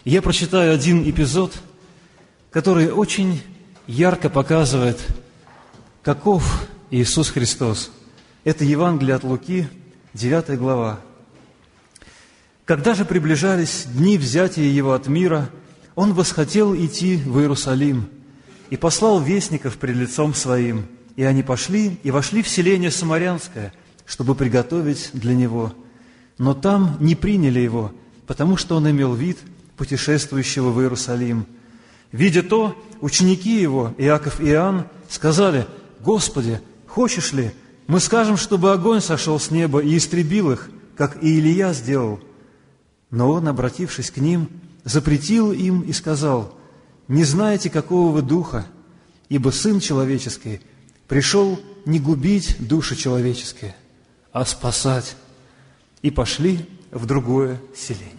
Я прочитаю один эпизод, который очень ярко показывает, каков Иисус Христос. Это Евангелие от Луки, 9 глава. «Когда же приближались дни взятия Его от мира, Он восхотел идти в Иерусалим и послал вестников пред лицом Своим. И они пошли и вошли в селение Самарянское, чтобы приготовить для Него. Но там не приняли Его, потому что Он имел вид путешествующего в Иерусалим. Видя то, ученики Его, Иаков и Иоанн, сказали: „Господи, хочешь ли, мы скажем, чтобы огонь сошел с неба и истребил их, как и Илия сделал?“ Но Он, обратившись к ним, запретил им и сказал: „Не знаете, какого вы духа, ибо Сын Человеческий пришел не губить души человеческие, а спасать“. И пошли в другое селение.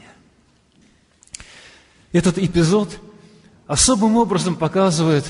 Этот эпизод особым образом показывает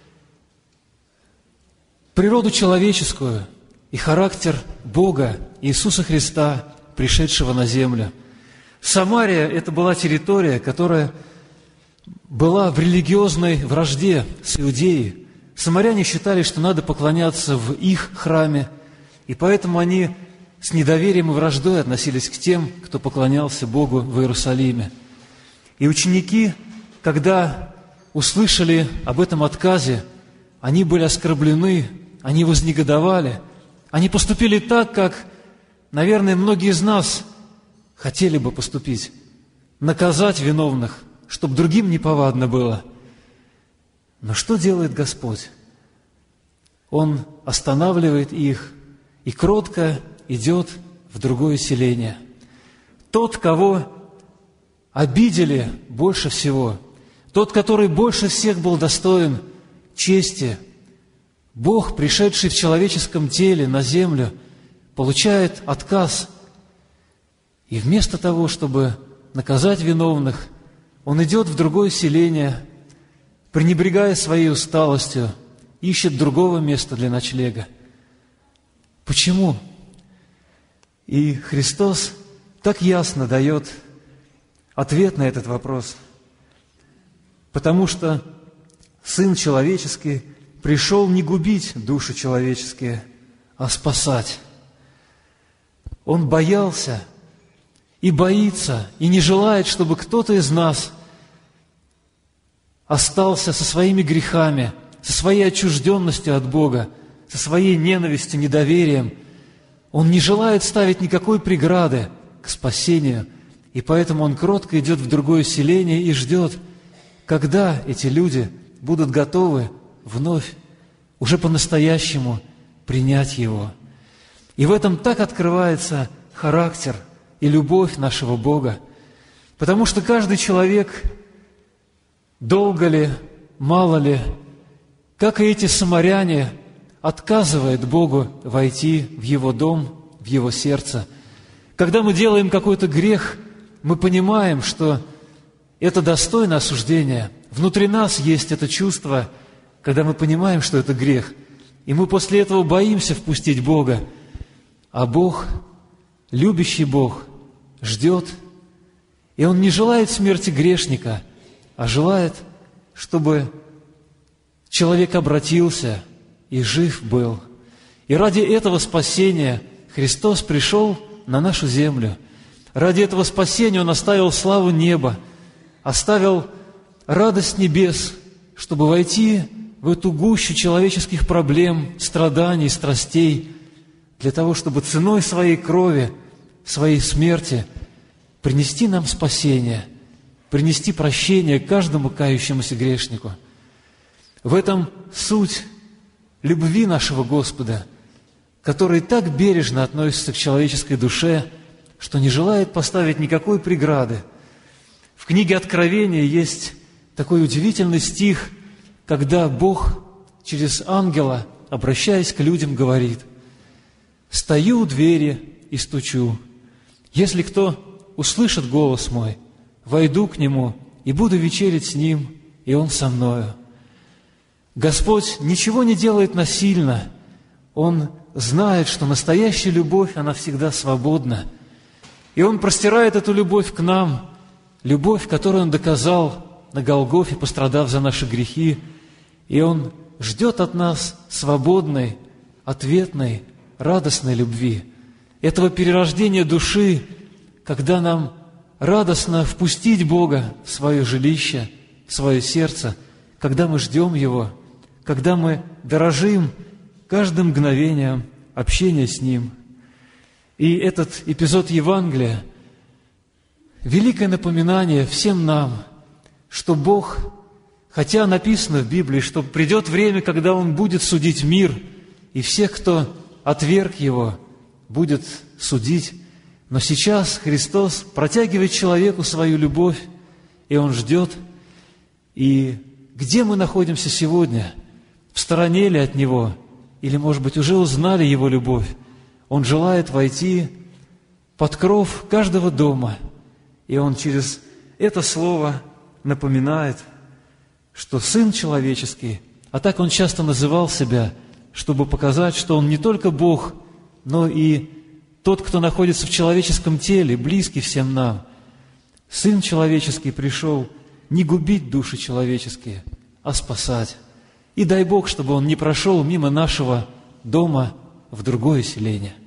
природу человеческую и характер Бога, Иисуса Христа, пришедшего на землю. Самария – это была территория, которая была в религиозной вражде с Иудеей. Самаряне считали, что надо поклоняться в их храме, и поэтому они с недоверием и враждой относились к тем, кто поклонялся Богу в Иерусалиме. И ученики, когда услышали об этом отказе, они были оскорблены, они вознегодовали, они поступили так, как, наверное, многие из нас хотели бы поступить, наказать виновных, чтобы другим неповадно было. Но что делает Господь? Он останавливает их и кротко идет в другое селение. Тот, кого обидели больше всего, тот, который больше всех был достоин чести, Бог, пришедший в человеческом теле на землю, получает отказ. И вместо того, чтобы наказать виновных, Он идет в другое селение, пренебрегая своей усталостью, ищет другого места для ночлега. Почему? И Христос так ясно дает ответ на этот вопрос. Потому что Сын Человеческий пришел не губить души человеческие, а спасать. Он боялся и боится, и не желает, чтобы кто-то из нас остался со своими грехами, со своей отчужденностью от Бога, со своей ненавистью, недоверием. Он не желает ставить никакой преграды к спасению, и поэтому Он кротко идет в другое селение и ждет, когда эти люди будут готовы вновь, уже по-настоящему принять Его. И в этом так открывается характер и любовь нашего Бога, потому что каждый человек, долго ли, мало ли, как и эти самаряне, отказывает Богу войти в Его дом, в Его сердце. Когда мы делаем какой-то грех, мы понимаем, что это достойно осуждения. Внутри нас есть это чувство, когда мы понимаем, что это грех, и мы после этого боимся впустить Бога. А Бог, любящий Бог, ждет, и Он не желает смерти грешника, а желает, чтобы человек обратился и жив был. И ради этого спасения Христос пришел на нашу землю. Ради этого спасения Он оставил славу неба, оставил радость небес, чтобы войти в эту гущу человеческих проблем, страданий, страстей, для того, чтобы ценой своей крови, своей смерти принести нам спасение, принести прощение каждому кающемуся грешнику. В этом суть любви нашего Господа, который так бережно относится к человеческой душе, что не желает поставить никакой преграды. В книге Откровения есть такой удивительный стих, когда Бог через ангела, обращаясь к людям, говорит: «Стою у двери и стучу. Если кто услышит голос мой, войду к нему и буду вечерять с ним, и он со мною». Господь ничего не делает насильно. Он знает, что настоящая любовь, она всегда свободна. И Он простирает эту любовь к нам, любовь, которую Он доказал на Голгофе, пострадав за наши грехи, и Он ждет от нас свободной, ответной, радостной любви, этого перерождения души, когда нам радостно впустить Бога в свое жилище, в свое сердце, когда мы ждем Его, когда мы дорожим каждым мгновением общения с Ним. И этот эпизод Евангелия – великое напоминание всем нам, что Бог, хотя написано в Библии, что придет время, когда Он будет судить мир, и всех, кто отверг Его, будет судить, но сейчас Христос протягивает человеку свою любовь, и Он ждет. И где мы находимся сегодня? В стороне ли от Него? Или, может быть, уже узнали Его любовь? Он желает войти под кров каждого дома, и Он через это слово напоминает, что Сын Человеческий, а так Он часто называл Себя, чтобы показать, что Он не только Бог, но и тот, кто находится в человеческом теле, близкий всем нам. Сын Человеческий пришел не губить души человеческие, а спасать. И дай Бог, чтобы Он не прошел мимо нашего дома в другое селение.